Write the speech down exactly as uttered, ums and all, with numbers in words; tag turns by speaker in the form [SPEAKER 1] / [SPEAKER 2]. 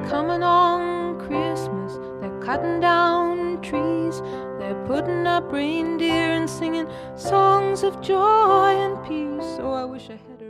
[SPEAKER 1] coming on Christmas. They're cutting down trees. They're putting up reindeer and singing songs of joy and peace. Oh, I wish I had a